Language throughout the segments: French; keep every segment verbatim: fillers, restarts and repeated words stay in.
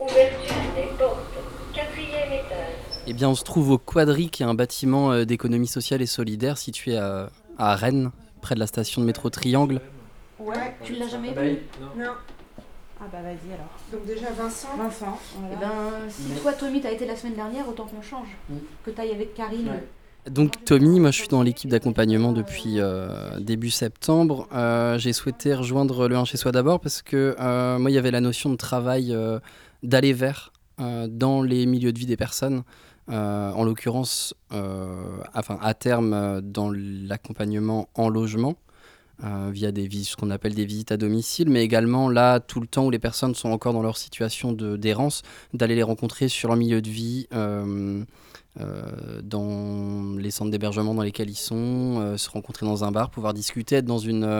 Ouverture des portes. Quatrième étage. Eh bien, on se trouve au Quadri, qui est un bâtiment euh, d'économie sociale et solidaire situé à, à Rennes, près de la station de métro Triangle. Ouais, tu l'as jamais Ah bah, vu? non. Non. Ah bah vas-y alors. Donc déjà Vincent. Vincent. Voilà. Eh ben, si toi, Tommy, t'as été la semaine dernière, autant qu'on change. Mm. Que t'ailles avec Karine. Ouais. Donc Tommy, moi je suis dans l'équipe d'accompagnement depuis euh, début septembre. Euh, j'ai souhaité rejoindre le un chez soi d'abord parce que euh, moi il y avait la notion de travail euh, d'aller vers euh, dans les milieux de vie des personnes. Euh, en l'occurrence, euh, enfin à terme euh, dans l'accompagnement en logement. Euh, via des vis- ce qu'on appelle des visites à domicile, mais également là, tout le temps où les personnes sont encore dans leur situation de, d'errance, d'aller les rencontrer sur leur milieu de vie, euh, euh, dans les centres d'hébergement dans lesquels ils sont, euh, se rencontrer dans un bar, pouvoir discuter, être dans une, euh,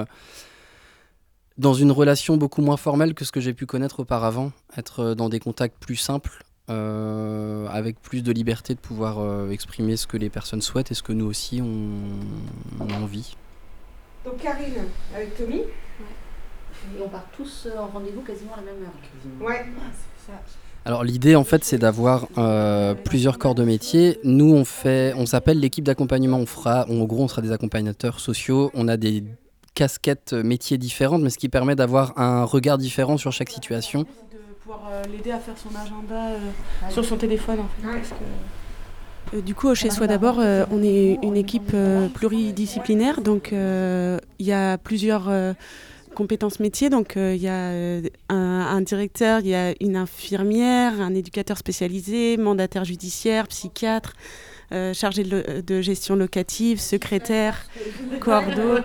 dans une relation beaucoup moins formelle que ce que j'ai pu connaître auparavant, être dans des contacts plus simples, euh, avec plus de liberté de pouvoir euh, exprimer ce que les personnes souhaitent et ce que nous aussi on, on a envie. Donc Karine avec Tommy. Et on part tous en rendez-vous quasiment à la même heure. Ouais. C'est ça. Alors l'idée en fait c'est d'avoir euh, plusieurs corps de métier. Nous on fait, on s'appelle l'équipe d'accompagnement. On fera, en gros on sera des accompagnateurs sociaux. On a des casquettes métiers différentes, mais ce qui permet d'avoir un regard différent sur chaque situation. De pouvoir euh, l'aider à faire son agenda euh, sur son téléphone en fait. Ouais. Parce que... Euh, du coup, chez Soi d'abord, euh, on est une équipe euh, pluridisciplinaire, donc il euh, y a plusieurs euh, compétences métiers. Donc il euh, y a euh, un, un directeur, il y a une infirmière, un éducateur spécialisé, mandataire judiciaire, psychiatre, euh, chargé de, lo- de gestion locative, secrétaire, cordeau.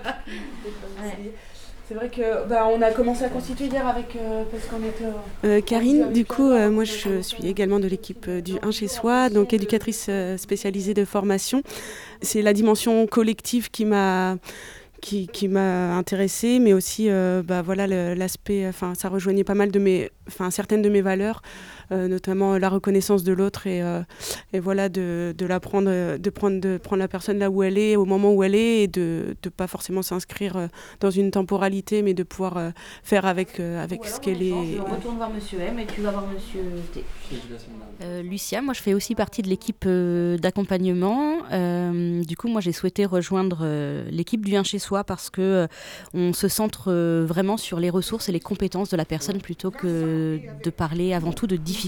C'est vrai que bah, on a commencé à constituer hier avec euh, parce qu'on était euh, Karine. Du coup, euh, moi je suis également de l'équipe euh, du un chez soi, donc éducatrice euh, spécialisée de formation. C'est la dimension collective qui m'a qui, qui m'a intéressée, mais aussi euh, bah, voilà le, l'aspect. Enfin, ça rejoignait pas mal de mes, enfin certaines de mes valeurs. Euh, notamment la reconnaissance de l'autre et, euh, et voilà de, de la prendre, de prendre, de prendre la personne là où elle est, au moment où elle est, et de ne pas forcément s'inscrire euh, dans une temporalité, mais de pouvoir euh, faire avec, euh, avec ce qu'elle est. Je retourne voir Monsieur M et tu vas voir Monsieur T. Euh, Lucia, moi je fais aussi partie de l'équipe euh, d'accompagnement. Euh, du coup, moi j'ai souhaité rejoindre euh, l'équipe du un chez soi parce que euh, on se centre euh, vraiment sur les ressources et les compétences de la personne plutôt que de parler avant tout de difficultés.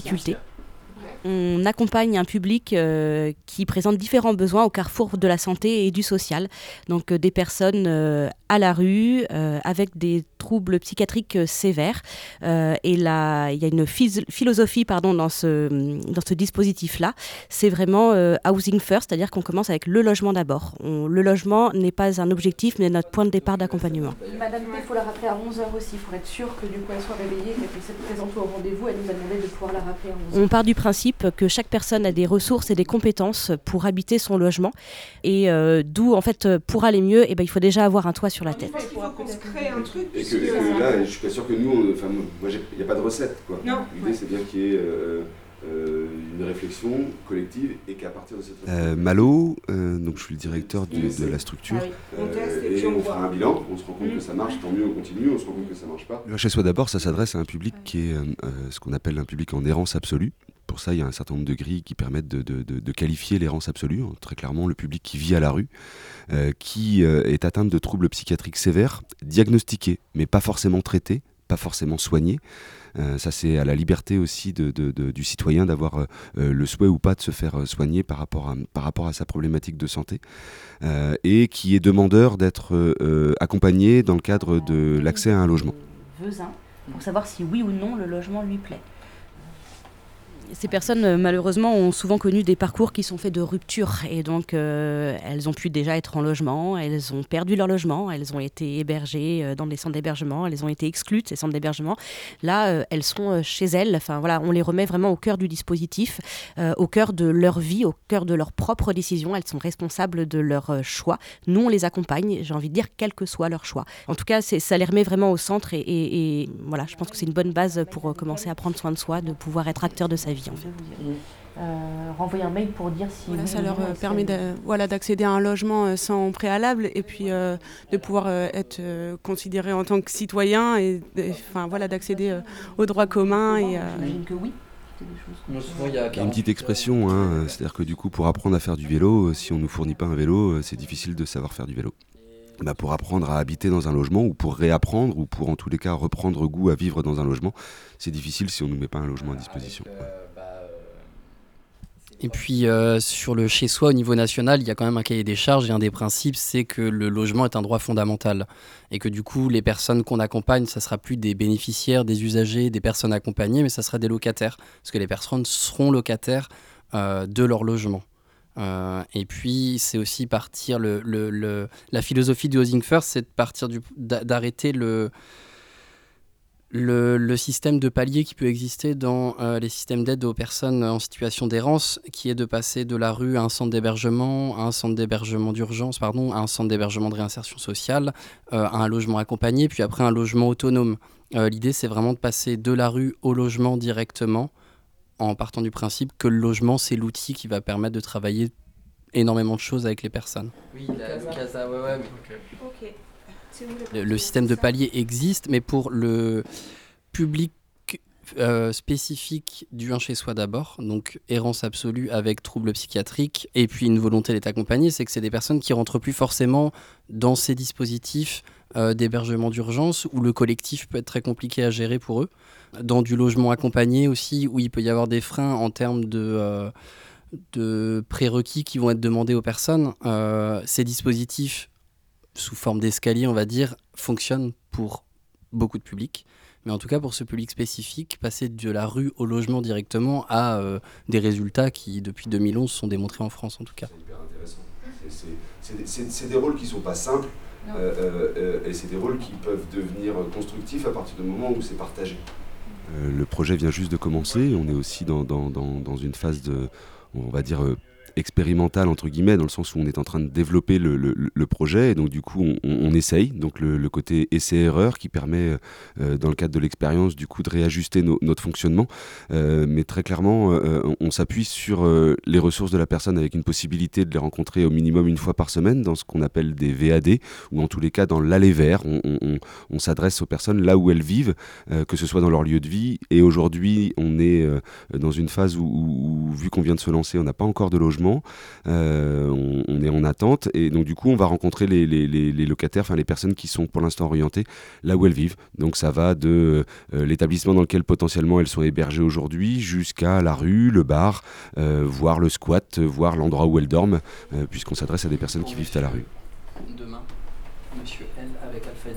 On accompagne un public euh, qui présente différents besoins au carrefour de la santé et du social. Donc euh, des personnes euh, à la rue euh, avec des troubles psychiatriques euh, sévères. Euh, et là, il y a une phys- philosophie pardon, dans ce, dans ce dispositif-là. C'est vraiment euh, housing first, c'est-à-dire qu'on commence avec le logement d'abord. On, le logement n'est pas un objectif, mais notre point de départ d'accompagnement. Madame P, il faut la rappeler à onze heures aussi, pour être sûr que du coup elle soit réveillée, qu'elle puisse être présente au rendez-vous. Elle nous a demandé de pouvoir la rappeler à onze heures. On part du principe que chaque personne a des ressources et des compétences pour habiter son logement. Et euh, d'où, en fait, pour aller mieux, eh ben, il faut déjà avoir un toit sur la tête. Il faut qu'on se crée un truc. Et que euh, là, je suis pas sûr que nous, on- enfin moi, il n'y a pas de recette quoi. Non. L'idée Ouais. c'est bien qu'il y ait euh, euh, une réflexion collective et qu'à partir de cette Euh, Malo, euh, donc je suis le directeur du- de la structure. Ah oui. On teste et Euh, et puis on on voit. fera un bilan, on se rend compte Mm. que ça marche, tant mieux, on continue, on se rend compte que ça marche pas. Le Chez Soi d'abord, ça s'adresse à un public qui est euh, euh, ce qu'on appelle un public en errance absolue. Pour ça, il y a un certain nombre de grilles qui permettent de, de- de- de qualifier l'errance absolue. Très clairement, le public qui vit à la rue, euh, qui euh, est atteint de troubles psychiatriques sévères, diagnostiqués, mais pas forcément traités, pas forcément soignés. Euh, ça, c'est à la liberté aussi de, de- de- du citoyen d'avoir euh, euh, le souhait ou pas de se faire euh, soigner par rapport à, par rapport à sa problématique de santé, euh, et qui est demandeur d'être euh, euh, accompagné dans le cadre de l'accès à un logement. Vezin, pour savoir si oui ou non le logement lui plaît. Ces personnes, euh, malheureusement, ont souvent connu des parcours qui sont faits de rupture. Et donc, euh, elles ont pu déjà être en logement, elles ont perdu leur logement, elles ont été hébergées euh, dans des centres d'hébergement, elles ont été exclues de ces centres d'hébergement. Là, euh, elles sont euh, chez elles. Enfin, voilà, on les remet vraiment au cœur du dispositif, euh, au cœur de leur vie, au cœur de leurs propres décisions. Elles sont responsables de leurs euh, choix. Nous, on les accompagne, j'ai envie de dire, quel que soit leur choix. En tout cas, c'est, ça les remet vraiment au centre. Et, et, et voilà, je pense que c'est une bonne base pour euh, commencer à prendre soin de soi, de pouvoir être acteur de sa vie. En fait. Euh, renvoyer un mail pour dire si Voilà, oui ça ou leur non, euh, elles permet sont- de- voilà, d'accéder à un logement euh, sans préalable et puis euh, de pouvoir euh, être euh, considéré en tant que citoyen et de- enfin, voilà, d'accéder euh, aux droits communs. Et, euh, J'imagine que oui. c'est des choses comme ça. il y a Il y a une petite expression, hein, c'est-à-dire que du coup, pour apprendre à faire du vélo, si on ne nous fournit pas un vélo, c'est difficile de savoir faire du vélo. Bah, pour apprendre à habiter dans un logement, ou pour réapprendre, ou pour en tous les cas reprendre goût à vivre dans un logement, c'est difficile si on ne nous met pas un logement à disposition. Et puis euh, sur le chez-soi au niveau national, il y a quand même un cahier des charges et un des principes, c'est que le logement est un droit fondamental. Et que du coup, les personnes qu'on accompagne, ça sera plus des bénéficiaires, des usagers, des personnes accompagnées, mais ça sera des locataires. Parce que les personnes seront locataires euh, de leur logement. Euh, et puis, c'est aussi partir... Le, le, le, la philosophie du Housing First, c'est de partir du, d'arrêter le... Le, le système de palier qui peut exister dans euh, les systèmes d'aide aux personnes en situation d'errance, qui est de passer de la rue à un centre d'hébergement, à un centre d'hébergement d'urgence, pardon, à un centre d'hébergement de réinsertion sociale, euh, à un logement accompagné, puis après un logement autonome. Euh, l'idée, c'est vraiment de passer de la rue au logement directement, en partant du principe que le logement, c'est l'outil qui va permettre de travailler énormément de choses avec les personnes. Oui, la casa, ouais, ouais. Mais... Ok. Le, le système de palier existe, mais pour le public euh, spécifique du un chez soi d'abord, donc errance absolue avec troubles psychiatriques, et puis une volonté d'être accompagné, c'est que c'est des personnes qui rentrent plus forcément dans ces dispositifs euh, d'hébergement d'urgence, où le collectif peut être très compliqué à gérer pour eux. Dans du logement accompagné aussi, où il peut y avoir des freins en termes de... Euh, de prérequis qui vont être demandés aux personnes. Euh, ces dispositifs sous forme d'escalier, on va dire, fonctionne pour beaucoup de publics. Mais en tout cas, pour ce public spécifique, passer de la rue au logement directement a euh, des résultats qui, depuis deux mille onze, sont démontrés en France, en tout cas. C'est hyper intéressant. C'est, c'est, c'est, des, c'est, c'est des rôles qui ne sont pas simples, euh, euh, et c'est des rôles qui peuvent devenir constructifs à partir du moment où c'est partagé. Euh, le projet vient juste de commencer. On est aussi dans, dans, dans, dans une phase de, on va dire, euh, expérimental entre guillemets, dans le sens où on est en train de développer le, le, le projet, et donc du coup on, on essaye, donc le, le côté essai-erreur qui permet euh, dans le cadre de l'expérience du coup de réajuster no, notre fonctionnement, euh, mais très clairement euh, on, on s'appuie sur euh, les ressources de la personne, avec une possibilité de les rencontrer au minimum une fois par semaine dans ce qu'on appelle des V A D, ou en tous les cas dans l'aller vers. On, on, on s'adresse aux personnes là où elles vivent, euh, que ce soit dans leur lieu de vie, et aujourd'hui on est euh, dans une phase où, où, où vu qu'on vient de se lancer, on n'a pas encore de logement. Euh, on, on est en attente, et donc du coup on va rencontrer les, les, les, les locataires, enfin les personnes qui sont pour l'instant orientées là où elles vivent. Donc ça va de euh, l'établissement dans lequel potentiellement elles sont hébergées aujourd'hui jusqu'à la rue, le bar, euh, voire le squat, voire l'endroit où elles dorment, euh, puisqu'on s'adresse à des personnes qui vivent à la rue. Demain, Monsieur L avec Alphadi.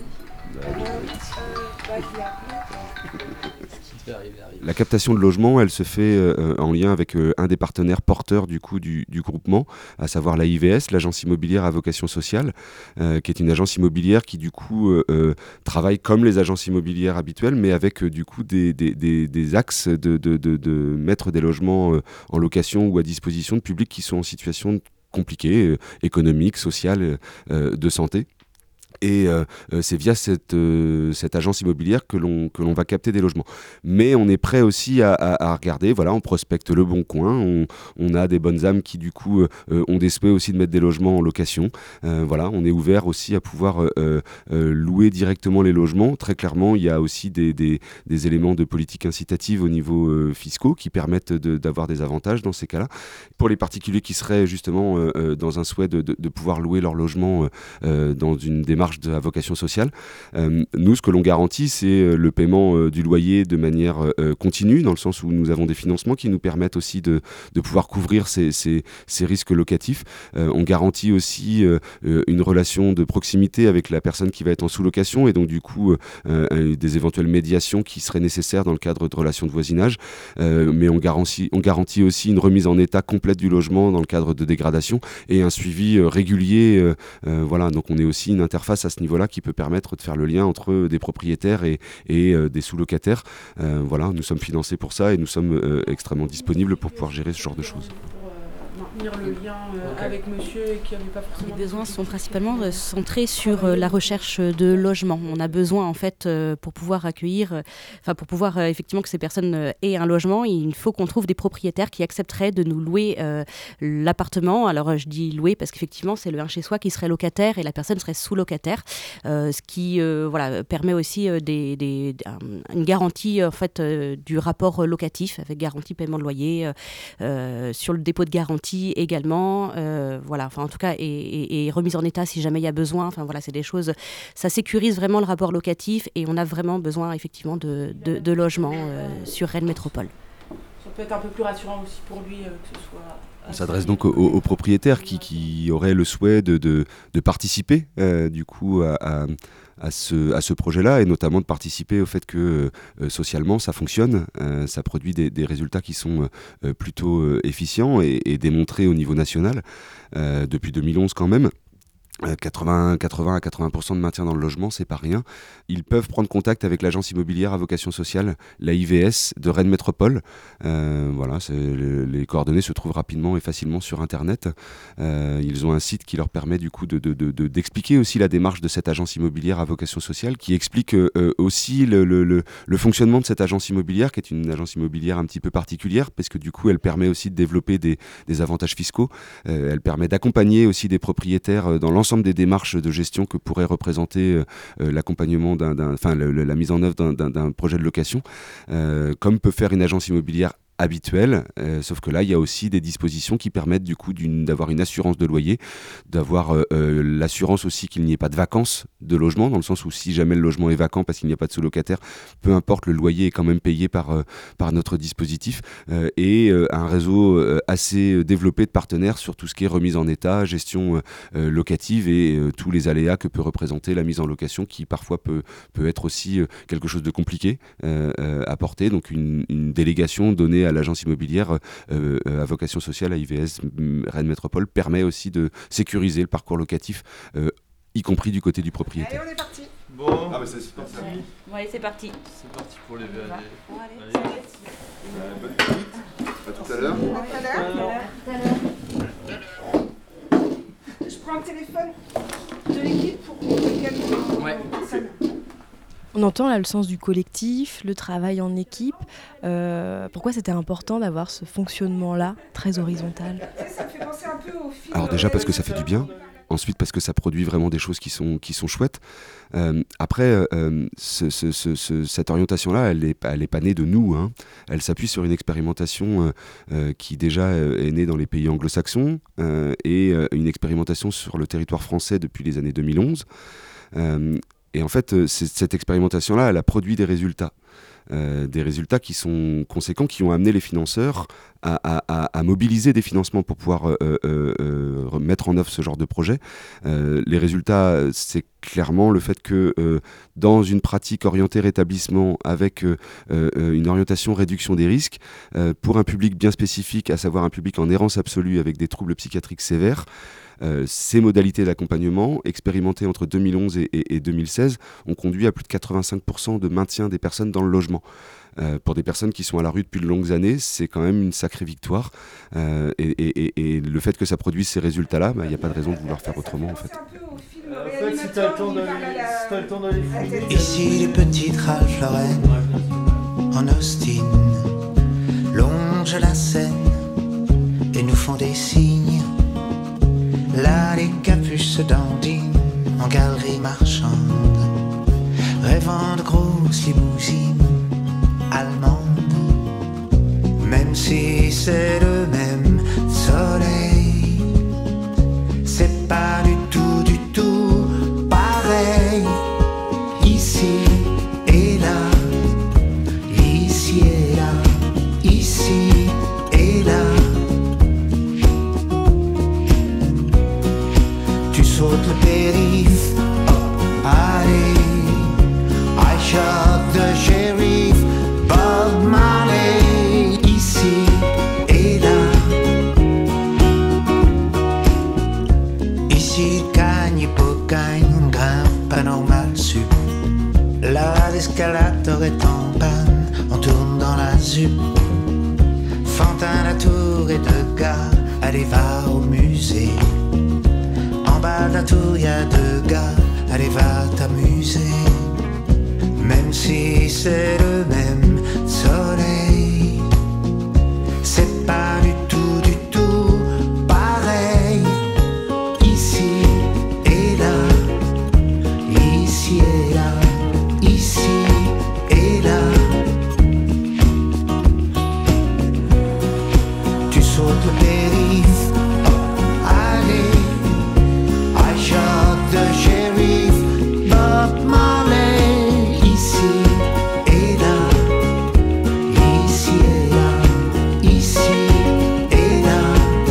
La captation de logement, elle se fait euh, en lien avec euh, un des partenaires porteurs du coup du, du groupement, à savoir l'A I V S, l'agence immobilière à vocation sociale, euh, qui est une agence immobilière qui du coup euh, euh, travaille comme les agences immobilières habituelles, mais avec euh, du coup des, des, des, des axes de, de, de, de mettre des logements euh, en location ou à disposition de publics qui sont en situation compliquée, euh, économique, sociale, euh, de santé. Et euh, c'est via cette, euh, cette agence immobilière que l'on, que l'on va capter des logements. Mais on est prêt aussi à, à, à regarder, voilà, on prospecte le bon coin, on, on a des bonnes âmes qui du coup euh, ont des souhaits aussi de mettre des logements en location. Euh, voilà, on est ouvert aussi à pouvoir euh, euh, louer directement les logements. Très clairement, il y a aussi des, des, des éléments de politique incitative au niveau euh, fiscaux qui permettent de, d'avoir des avantages dans ces cas-là. Pour les particuliers qui seraient justement euh, dans un souhait de, de, de pouvoir louer leur logement euh, dans une démarche de la vocation sociale. Euh, nous, ce que l'on garantit, c'est le paiement euh, du loyer de manière euh, continue, dans le sens où nous avons des financements qui nous permettent aussi de, de pouvoir couvrir ces, ces, ces risques locatifs. Euh, on garantit aussi euh, une relation de proximité avec la personne qui va être en sous-location, et donc du coup euh, des éventuelles médiations qui seraient nécessaires dans le cadre de relations de voisinage. Euh, mais on garantit, on garantit aussi une remise en état complète du logement dans le cadre de dégradation, et un suivi euh, régulier. Euh, euh, voilà, donc on est aussi une interface à ce niveau-là qui peut permettre de faire le lien entre des propriétaires et, et euh, des sous-locataires. Euh, voilà, nous sommes financés pour ça, et nous sommes euh, extrêmement disponibles pour pouvoir gérer ce genre de choses. Pour euh, maintenir le lien euh, okay. avec monsieur et qui n'avait pas forcément... Les besoins sont principalement euh, centrés sur euh, la recherche de logement. On a besoin en fait euh, pour pouvoir accueillir, enfin euh, pour pouvoir euh, effectivement que ces personnes euh, aient un logement, il faut qu'on trouve des propriétaires qui accepteraient de nous louer euh, l'appartement. Alors euh, je dis louer parce qu'effectivement c'est le un chez soi qui serait locataire et la personne serait sous-locataire, euh, ce qui euh, voilà, permet aussi euh, des, des, une garantie en fait euh, du rapport locatif avec garantie paiement de loyer, euh, euh, sur le dépôt de garantie également, euh, voilà, enfin en tout cas, et, et, et remise en état si jamais il y a besoin, enfin voilà, c'est des choses, ça sécurise vraiment le rapport locatif et on a vraiment besoin effectivement de, de, de logements euh, sur Rennes Métropole. Ça peut être un peu plus rassurant aussi pour lui euh, que ce soit... On s'adresse donc aux, aux propriétaires qui, qui auraient le souhait de, de, de participer euh, du coup à, à, à ce, à ce projet-là et notamment de participer au fait que euh, socialement ça fonctionne, euh, ça produit des, des résultats qui sont euh, plutôt euh, efficients et, et démontrés au niveau national euh, depuis deux mille onze quand même. quatre-vingts à quatre-vingts pour cent de maintien dans le logement, c'est pas rien. Ils peuvent prendre contact avec l'agence immobilière à vocation sociale, l'A I V S de Rennes Métropole. Euh, voilà, c'est, les coordonnées se trouvent rapidement et facilement sur Internet. Euh, ils ont un site qui leur permet du coup de, de, de, de, d'expliquer aussi la démarche de cette agence immobilière à vocation sociale, qui explique euh, aussi le, le, le, le fonctionnement de cette agence immobilière, qui est une agence immobilière un petit peu particulière, parce que du coup, elle permet aussi de développer des, des avantages fiscaux. Euh, elle permet d'accompagner aussi des propriétaires dans l'ensemble des démarches de gestion que pourrait représenter euh, l'accompagnement d'un, d'un, enfin le, le, la mise en œuvre d'un, d'un, d'un projet de location, euh, comme peut faire une agence immobilière habituel, euh, sauf que là il y a aussi des dispositions qui permettent du coup d'une, d'avoir une assurance de loyer, d'avoir euh, euh, l'assurance aussi qu'il n'y ait pas de vacances de logement, dans le sens où si jamais le logement est vacant parce qu'il n'y a pas de sous-locataire, peu importe, le loyer est quand même payé par, euh, par notre dispositif, euh, et euh, un réseau euh, assez développé de partenaires sur tout ce qui est remise en état, gestion euh, locative et euh, tous les aléas que peut représenter la mise en location, qui parfois peut, peut être aussi euh, quelque chose de compliqué euh, euh, à porter, donc une, une délégation donnée à l'agence immobilière euh, à vocation sociale, à I V S Rennes Métropole, permet aussi de sécuriser le parcours locatif, euh, y compris du côté du propriétaire. Allez, on est parti. Bon, ah, mais c'est super ça. Ouais. Bon, allez, c'est parti. C'est parti pour les V A D. Bon, allez. Allez. Euh, bonne visite. À tout à l'heure. À tout à l'heure. Je prends le téléphone de l'équipe pour qu'on regarde. Ouais. On entend là le sens du collectif, le travail en équipe. Euh, pourquoi c'était important d'avoir ce fonctionnement-là, très horizontal ? Ça me fait penser un peu au film. Alors déjà parce que ça fait du bien, ensuite parce que ça produit vraiment des choses qui sont, qui sont chouettes. Euh, après, euh, ce, ce, ce, ce, cette orientation-là, elle n'est elle est pas née de nous, hein. Elle s'appuie sur une expérimentation euh, euh, qui déjà euh, est née dans les pays anglo-saxons euh, et euh, une expérimentation sur le territoire français depuis les années deux mille onze. Euh, Et en fait, cette expérimentation-là, elle a produit des résultats. Euh, des résultats qui sont conséquents, qui ont amené les financeurs à, à, à mobiliser des financements pour pouvoir euh, euh, euh, mettre en œuvre ce genre de projet. Euh, les résultats, c'est clairement le fait que euh, dans une pratique orientée rétablissement avec euh, euh, une orientation réduction des risques, euh, pour un public bien spécifique, à savoir un public en errance absolue avec des troubles psychiatriques sévères, Euh, ces modalités d'accompagnement, expérimentées entre deux mille onze et, et, et deux mille seize, ont conduit à plus de quatre-vingt-cinq pour cent de maintien des personnes dans le logement. Euh, pour des personnes qui sont à la rue depuis de longues années, c'est quand même une sacrée victoire. Euh, et, et, et le fait que ça produise ces résultats-là, il bah, n'y a pas de raison de vouloir faire autrement en fait. Euh, en fait, si t'as le temps d'aller, si t'as le temps d'aller fouiller. Ici les petites Ralph Lauren en Austin longent la Seine et nous font des signes. Là les capuches dandinent en galerie marchande, rêvant de grosses limousines allemandes. Même si c'est le même soleil, c'est pas du tout, du tout pareil. Ici et là, ici et là, ici et là. Saute le périph', oh, allez, I shot the sheriff, Bob Marley, ici et là. Ici le cagne, pocagne, on grimpe pas normal sup. Là l'escalator est en panne, on tourne dans la zup. Fantin, la tour et deux gars allez va au musée. En bas de la tour y a deux gars, allez va t'amuser. Même si c'est le même soleil, c'est pas du tout, du tout pareil. Ici et là, ici et là, ici et là. Tu sautes le périph', allez, I shot the sheriff, Bob Marley. Ici et là, ici et là, ici et là.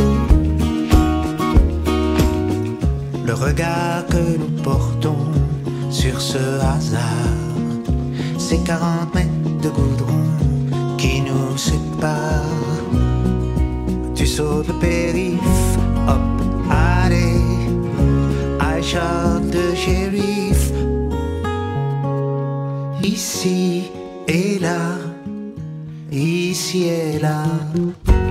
Le regard que nous portons sur ce hasard, c'est quarante mètres de goudron qui nous séparent. Tu sautes le périph', hop, allez, I shot the sheriff. Ici et là, ici et là.